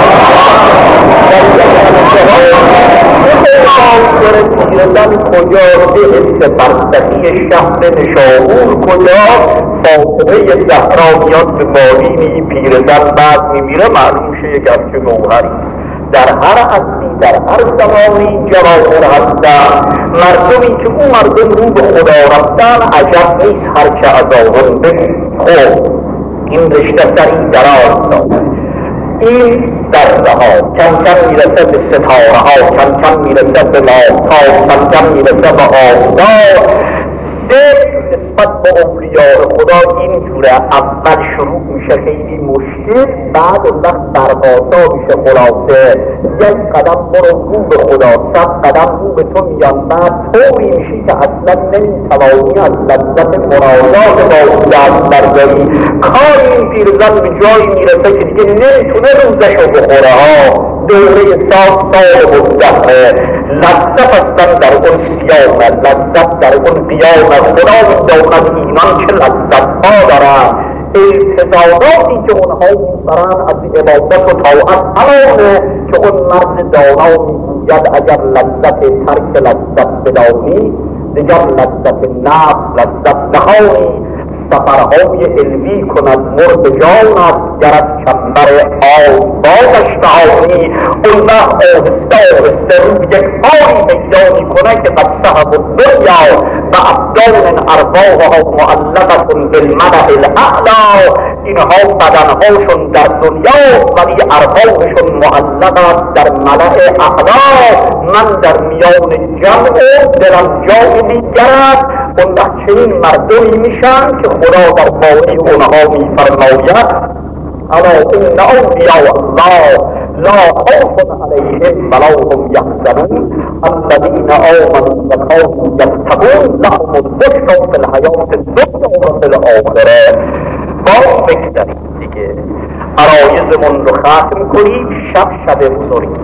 پیرزن کجا به برسخی شهر نشابور کجا فاطمه زهرا میاد به بالینی پیرزن بعد میمیره، معلوم شه یک همچه گوهری در هر عصری در هر زمانی جواهر هستن. مردمی که اون مردم رو به خدا رفتن عجب نیست هرچه از آن بگید. خب این رشته سری دراز داره، این درده ها کم کم میرسه به ستاره ها، کم کم میرسه به ماهتاب، کم کم میرسه به آفتاب. نسبت به اولیاء خدا این جوره، اول شروع میشه خیلی مشکل، بعد اون وقت برقاسا میشه. خلاصه یک قدم برو رو به خدا، صد قدم رو به تو میان، بعد طوری میشی که اصلا نمیتوانی از لذت مناجات با او دست برداری. کار این پیرزن به جایی میرسه که دیگه نمیتونه روزشو بخوره ها. دوره سال سال مزدهه لذت هستن در اون سیامه، لذت در اون قیامه. خدا میداند ایمان چه لذت ها دارن. التزاماتی که اونها میبرن از عبادت و طاعت همانه که اون مرد دانا میگوید اگر لذت ترک لذت بدانی دیگر لذت نفس لذت نهانی. سفرهای علمی کند مرد جان است گر از چنبر آفتابش نهانی. اون وقت آهسته آهسته رو یک آری پیدا میکنه که قد صحب الدنیا و ابدان ارواحها معلقة بالملأ الاعلی. اینها بدنهاشون در دنیا ولی ارواحشون معلقه در ملأ اعلی. من در میان جمع دلم جای دیگر است. اون وقت چنین مردمی میشن که خدا در باری اونها میفرماید الا ان اولیاء الله لا خوف علیهم ولا هم یحزنون الذین آمنوا و کانوا یتقون لهم البشری فی الحیاة الدنیا و فی الآخرة. باز بگذاریم دیگه عرایضمون رو ختم کنیم. شب شب بزرگی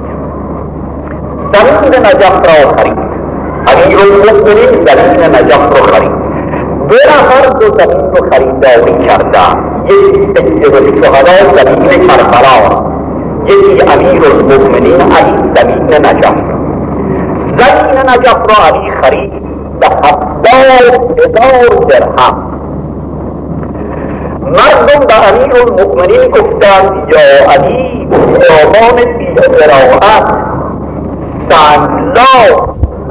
زمین نجف را خرید، امیر المؤمنین زمین نجف رو خرید. دو نفر دو زمین رو خریداری کردن، یک سید الشهدا زمین کربلا، یکی امیرالمؤمنین علی زمین نجف زمین نجف را علی خرید به هفتاد هزار درهم. مردم به امیرالمؤمنین گفتند یا علی بیابان بی زراعت سنگلاخ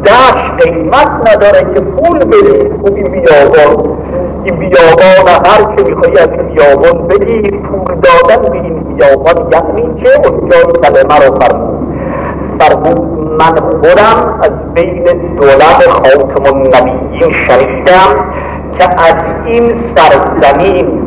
دشت قیمت نداره که پول بدید. خوب این بیابان این بیابان هر که میخوایی از این بیابان بگیر پول دادن به این بیابان یعنی چه؟ اونجا کلمه رو فرمود فرمود من خودم از بین دولت خاتم النبیین شنیدم که از این سرزمین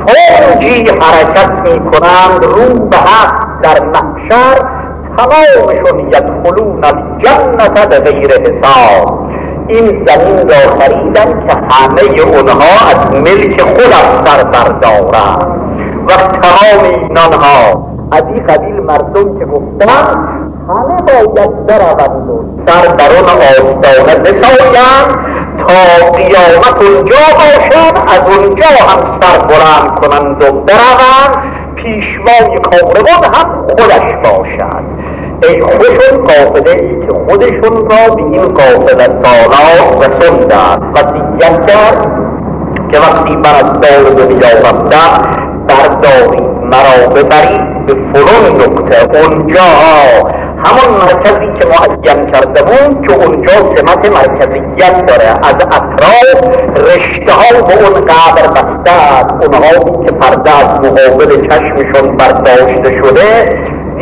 فوجی حرکت میکنند رو به حق در محشر تمامشون یدخلون الجنت به غیر حساب. این زمین را خریدن که همه اونها از ملک خودم سر بردارند و تمام اینانها از این قبیل مردم که گفتن همه باید بروند و سر در اون آستانه بسایند تا قیامت اونجا باشد، از اونجا هم سر بلند کنند و بروند، پیشوای کاروان هم خودش باشد. ای خوشون قافله ای که خودشون را به این قافله سالار رسوندند. وصیت کرد که وقتی من از دار دنیا رفتم بردارید مرا ببرید به فلان نقطه، اونجا همون مرکزی که معین کرده بود که اونجا سمت مرکزیت داره، از اطراف رشته ها به اون قبر بسته است. اونها که پرده از مقابل چشمشون برداشته شده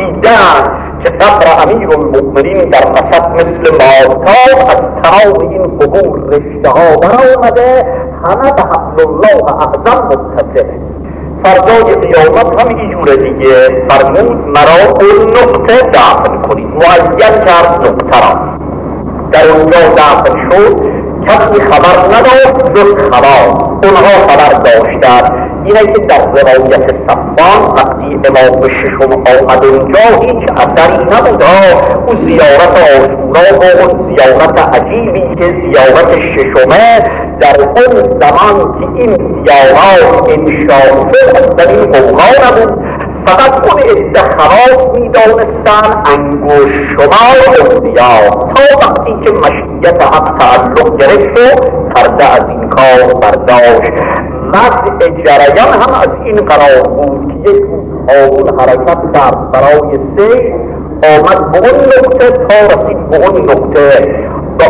دیدن که قبر امیرالمؤمنین در وسط مثل ماهتاب از تمام این قبور رشته ها برآمده، همه به حبل الله اعظم متصله. فردای قیامت هم اینجوره دیگه. فرمود مرا اون نقطه دفن کنید، معین کرد نقطه را، در اونجا دفن شد. کسی خبر نداشت جز خواص، اونها خبر داشتند. اینه که در روایت صفان وقتی امام ششم آمد اونجا هیچ اثری نبود. اون زیارت عاشورا و اون زیارت عجیبی که زیارت ششمه در اون زمان که این زیارات انشاء شد در این موقع نبود، فقط اون عده خواص میدانستن انگوش شمار اولیا، تا وقتی که مشیت حق تعلق گرفت و پرده از این کار برداشت. وضع جریان هم از این قرار بود که یک آن حرکت کرد برای سیر، آمد به اون نقطه تا رسید به اون نقطه به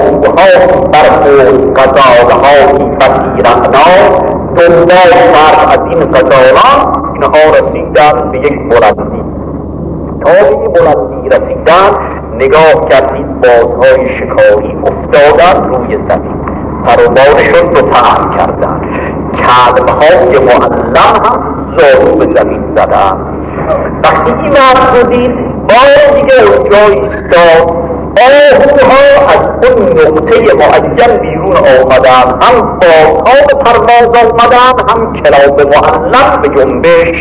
آهوها برخورد غزالهایی فسیرعنا، دنبال کرد از این غزالان. اینها رسیدن به یک بلندی، تا به این بلندی رسیدن نگاه کردید بازهای شکاری افتادن روی زمین، پروبالشون رو پهن کردن، کلمهای معلم هم زارو به زمین زدن. وقتی این مرد رو دید باید دیگه اونجا ایستاد. آهوها از اون نقطه معین بیرون آمدن، هم بازها به پرواز آمدن، هم کلاب معلم به جنبش.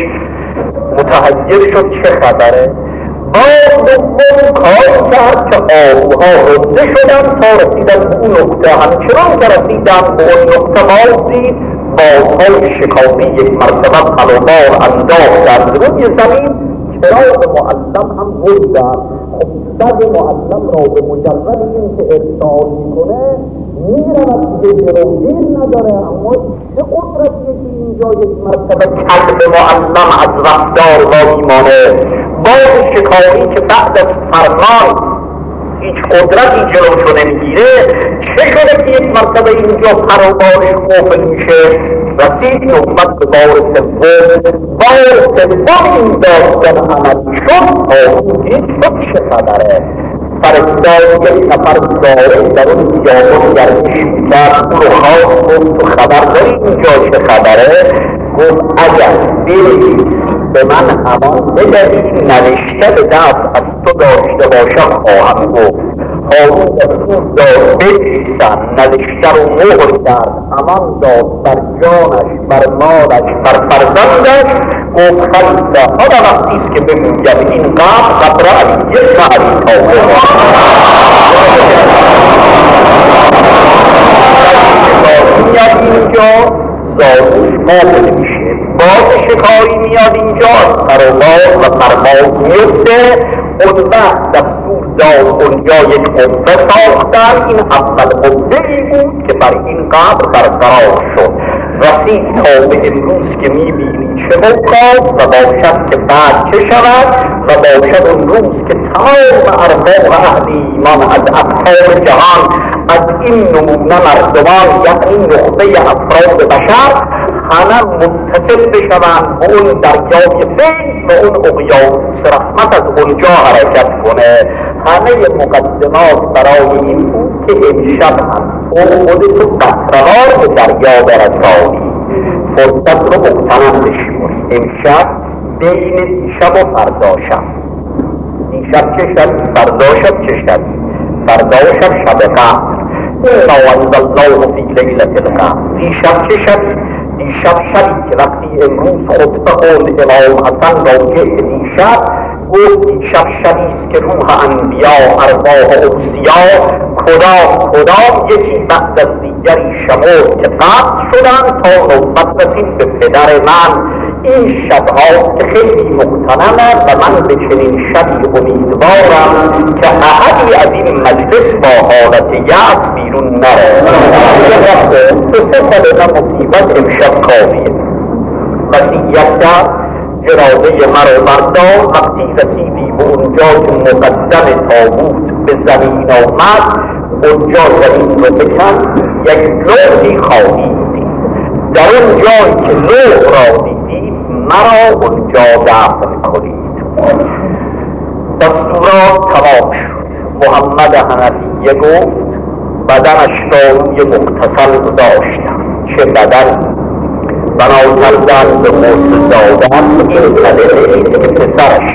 متحیر شد چه خبره؟ باز دوم کار کرد که آهوها رده شدن تا رسیدن به اون نقطه. همچنان که رسیدن به اون نقطه باز دید بازهای شکافی یک مرتبه پلوبار انداختند روی زمین. چراغ معلم هم بردن. خب صد معلم را به مجرد این که ارسال میکنه میرود که جلوگیر نداره، اما چه قدرتیه که اینجا یک مرتبه کلب معلم از رفتار باقی مانه. باز شکاری که بعد از فرمان هیچ قدرتی جلوشو نمیگیره، چه شده که یک مرتبه اینجا پروبارش قفل میشه؟ رسید نوبت به بار سوم. بار سوم این داستان عمل شد. آهوگی شد چه خبره؟ فرستاد یک نفر داره در اون بیابان گردش میکرد، او رو خواست گفت تو خبر داری اینجا چه خبره؟ گفت اگر بری به من همان بدهی نوشته به دست از تو داشته باشم خواهم گفت. هارون رسول داد بنویسن، نوشته رو مهر کرد، امان داد بر جانش، بر مالش، بر فرزندش. گفت خلیفه حالا وقتیست که بگویم این قبر قبر علی خلیفه میاد اینجا زادوش قابل میشه. باز شکاری میاد اینجا از پروبار و پرواز میاد اونجا اونجا یک قبه ساختن. این اول قبه‌ای بود که بر این قبر برقرار شد. رسید تا به امروز که میبینی چه موقع و باشد که بعد چه شود و باشد اون روز که تمام ارواح اهل ایمان از اطهار جهان، از این نمونه مردمان یعنی نخبه افراد بشر، همه متصل بشوند به اون دریای فیض و اون اقیانوس رحمت از اونجا حرکت کنه. همه مقدمات برای این بود که امشب هم اون خودتو قطره‌وار به دریا برسانی، فرصت رو مغتنم بشماری. امشب بین دیشب و فردا شب، دیشب چه شب، فردا شب چه شب، فردا شب شب قدر. انا انزلناه فی لیلة القدر. دیشب چه شب، دیشب شبی که وقتی امروز خطبه خوند امام حسن راجع به دیشب گفت دیشب شبیست که روح انبیا، ارواح اوصیا کدام کدام یکی بعد از دیگری شمرد که قطع شدن تا نوبت رسید به پدر من. این شبها که خیلی مغتنمه و من به چنین شبی امیدوارم که احدی از این مجلس با حالت یأس بیرون نره. دو سه سال مصیبت امشب کافیه. وصیت کرد جنازه مرا بردار. وقتی رسیدی به اونجا که مقدم تابوت به زمین آمد، اونجا زمین رو بکن، یک لوحی خواهی دید. در اون جایی که لوح را دیدید مرا اونجا دفن کنید. دستورات تمام شد. محمد حنفیه گفت بدنش را روی مغتسل گذاشتم. چه بدن؟ بنا کردن به غسل دادن. این بدنه که پسرش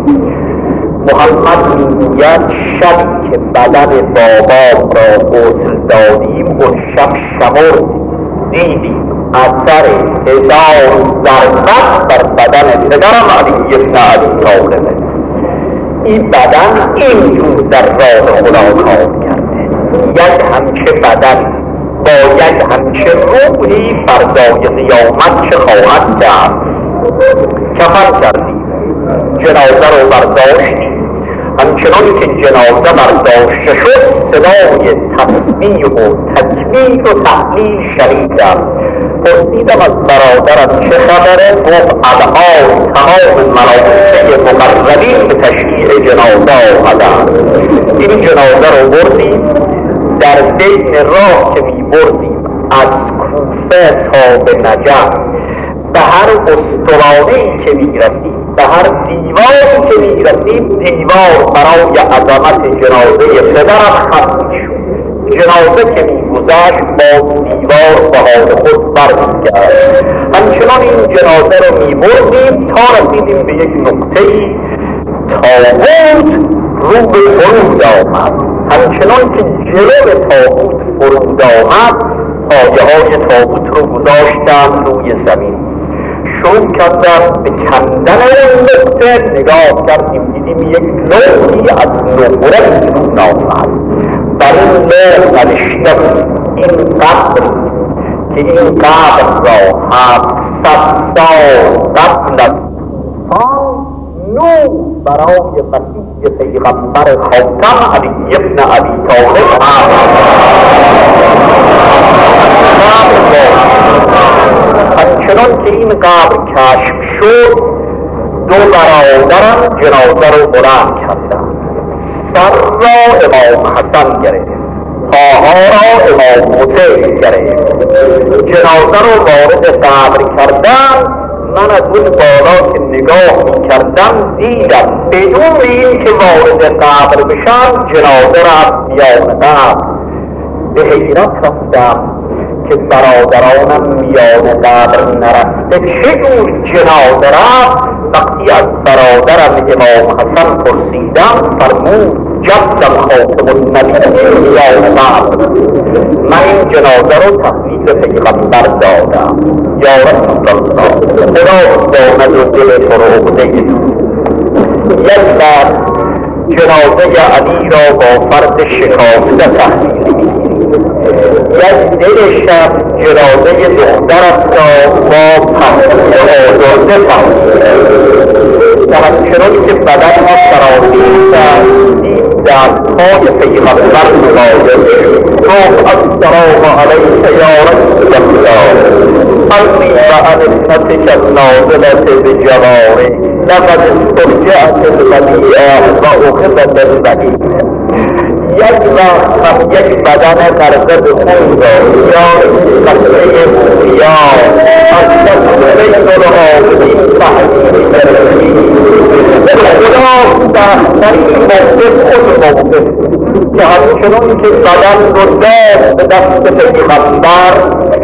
محمد میگوید شبی که بدن بابام را غسل دادیم اون شب شمرد دیدیم اثر هزار ضربت بر بدن پدرم علی ابن ابی طالب. این بدن اینجور در راه خدا کار کرده. یک همچه بدن با یک همچه روحی فردای قیامت چه خواهد کرد. کفن کردیم، جنازه رو برداشتیم. همچنان که جنازه برداشته شد صدای تسبیح و تکبیر و تهلیل شنیدم. پرسیدم از برادرم چه خبره؟ گفت الان تمام ملائکه مقربین به تشییع جنازه آمدند. این جنازه رو بردیم. در بین راه که می بردیم از کوفه تا به نجف به هر استوانه‌ای که می رسیم، به هر دیواری که می رسیم، دیوار برای عظمت جنازه پدرم ختم شد. جنازه که می گذشت با دیوار به حال خود برمیگشت. همچنان این جنازه رو می بردیم تا رسیدیم به یک نقطه‌ای تابوت رو به فرود آمد. همچنان که جلو تابوت فرود آمد پایه های تابوت رو گذاشتم روی زمین. شروع کردم به کندن اون نقطه. نگاه کردیم دیدیم یک لوحی از نقره بیرون آمد. بر این لوح نوشته این قبر که این قبر را هفتصد سال قبل از نو برای مسیح پیغمبر خاتم علی ابن ابی طالب همچنان که این قبر کشف شد دو برادرم جنازه رو بلند کردن. سر را امام حسن گرفت، پاها را امام حسین گرفت. جنازه رو وارد قبر کردن. من از اون بالا که نگاه می کردم دیدم بدون این که وارد قبر بشم جنازه را میان قبر. به حیرت رفتم که برادرانم میان قبر نرفته چگونه جنازه رفت. وقتی از برادرم امام حسن پرسیدم فرمود جدم خاتم النبیین میان قبر. من این جنازه رو تحویل پیغمبر دادم. یا رسول الله خدا دامد و دل تو رو عقده یک بار جنازه علی را با فرد شکافته تحویل میگیریم. یک دل شب جنازه دخترت را با پهلوی آزرده تحویل و همچنان که بدن ها سراسیده در دستهای پیغمبر ملایم شد. گفت السلام علیک یا رسول الله انی و انسنتک النازلة بجواره لقد استرجعت البدیعه و اخذت البدیعه. یک وقت یک بدن غرقه به خون داشت یا قطعه مومیا از دست بین العابدین تحلیل گرفتی. خدا بحثی موقف خود موقف که همچنان که بدن رو داد به دست پیغمبر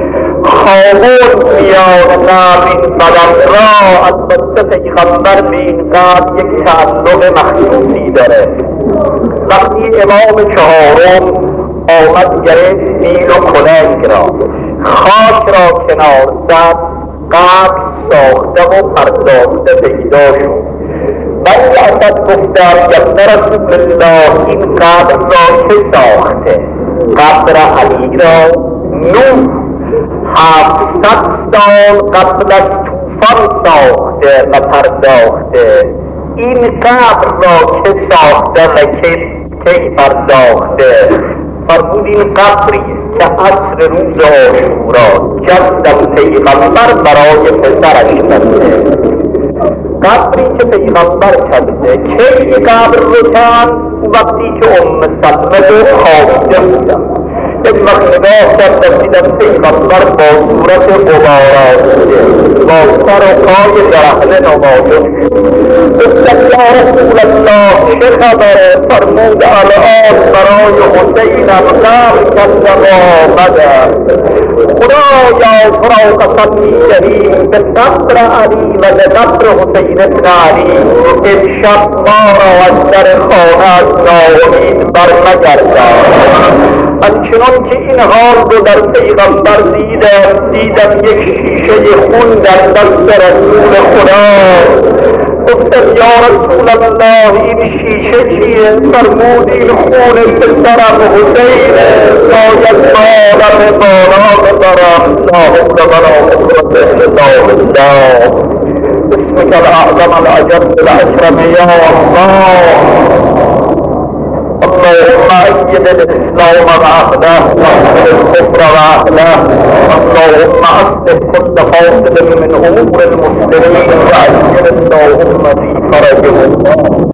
خاموش میاد نبین بدن را. البته پیغمبر به این قدر یک تعلق مخصوصی داره. وقتی امام چهارم آمد گرفت نیل و کلنگ را، خاک را کنار زد، قبر ساخته و پرداخته پیدا شد. بعد اسد گفتم یا رسول الله این قبر را که ساخته؟ قبر علی را نوح هفتصد سال قبل از طوفان ساخته و پرداخته. این قبر را که ساخته و که کی پرداخته؟ فرمود این قبری که عصر روز عاشورا جد پیغمبر برای پسرش بسته. قبری که پیغمبر کرده. کی قبر رو کند؟ وقتی که ام سلمه رو خوابیده بودم. یک وقت نگاه کردم دیدم پیغمبر با صورت غبارآلوده با سر و پای برهنه نمایان شد. گفتم یا رسول الله چه خبره؟ فرمود الان برای حسینم قبر کردم آمدم. خدایا تو را قسم میدهیم به قبر علی و به قبر حسین ابن علی امشب ما را از در خانه از ناامید برمگردان. همچنان که این حال رو در پیغمبر دیدم دیدم یک شیشه خون در دست رسول خدا. گفتم یا رسول الله این شیشه چیه؟ فرمود این خون پسرم حسینه. باید بالم بالا ببرم. لا حول ولا قوة الا بالله. اسمك الاعظم الاجل الاكرم یا الله. اللهم أيد الإسلام وأهله واغفر الكفر وأهله. اللهم أصلح كل فاصل من أمور المسلمين وأجل اللهم في فرجهم.